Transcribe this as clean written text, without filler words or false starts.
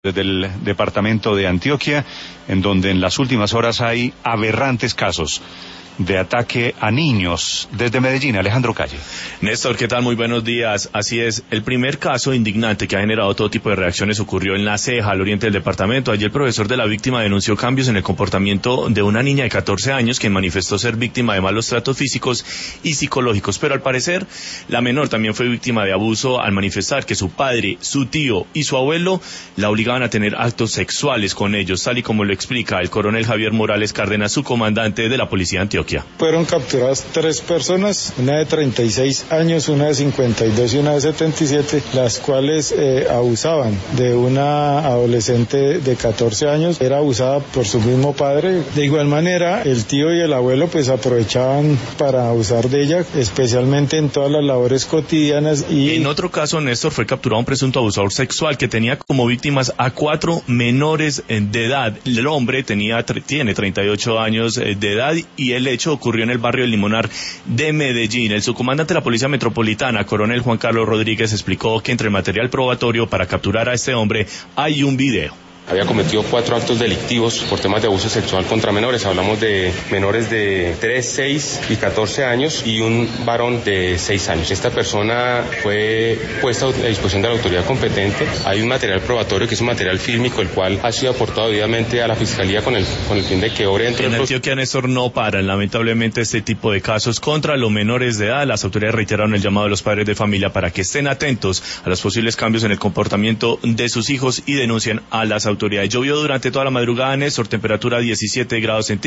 desde el departamento de Antioquia, en donde en las últimas horas hay aberrantes casos de ataque a niños. Desde Medellín, Alejandro Calle. Néstor, ¿qué tal? Muy buenos días. Así es, el primer caso indignante que ha generado todo tipo de reacciones ocurrió en La Ceja, al oriente del departamento. Allí el profesor de la víctima denunció cambios en el comportamiento de una niña de 14 años quien manifestó ser víctima de malos tratos físicos y psicológicos, pero al parecer la menor también fue víctima de abuso al manifestar que su padre, su tío y su abuelo la obligaban a tener actos sexuales con ellos, tal y como lo explica el coronel Javier Morales Cárdenas, su comandante de la Policía de Antioquia. Fueron capturadas 3 personas, una de 36 años, una de 52 y una de 77, las cuales abusaban de una adolescente de 14 años, era abusada por su mismo padre. De igual manera, el tío y el abuelo pues aprovechaban para abusar de ella, especialmente en todas las labores cotidianas. Y en otro caso, Néstor, fue capturado un presunto abusador sexual que tenía como víctimas a 4 menores de edad. El hombre tiene 38 años de edad y el hecho ocurrió en el barrio del Limonar de Medellín. El subcomandante de la Policía Metropolitana, coronel Juan Carlos Rodríguez, explicó que entre el material probatorio para capturar a este hombre hay un video. Había cometido 4 actos delictivos por temas de abuso sexual contra menores. Hablamos de menores de 3, 6 y 14 años y un varón de 6 años. Esta persona fue puesta a disposición de la autoridad competente. Hay un material probatorio que es un material fílmico, el cual ha sido aportado debidamente a la Fiscalía con el fin de que obre entre otros. En Antioquia, Néstor, no paran lamentablemente este tipo de casos contra los menores de edad. Las autoridades reiteraron el llamado a los padres de familia para que estén atentos a los posibles cambios en el comportamiento de sus hijos y denuncien a las autoridades. Llovió durante toda la madrugada, Néstor, temperatura 17 grados centígrados.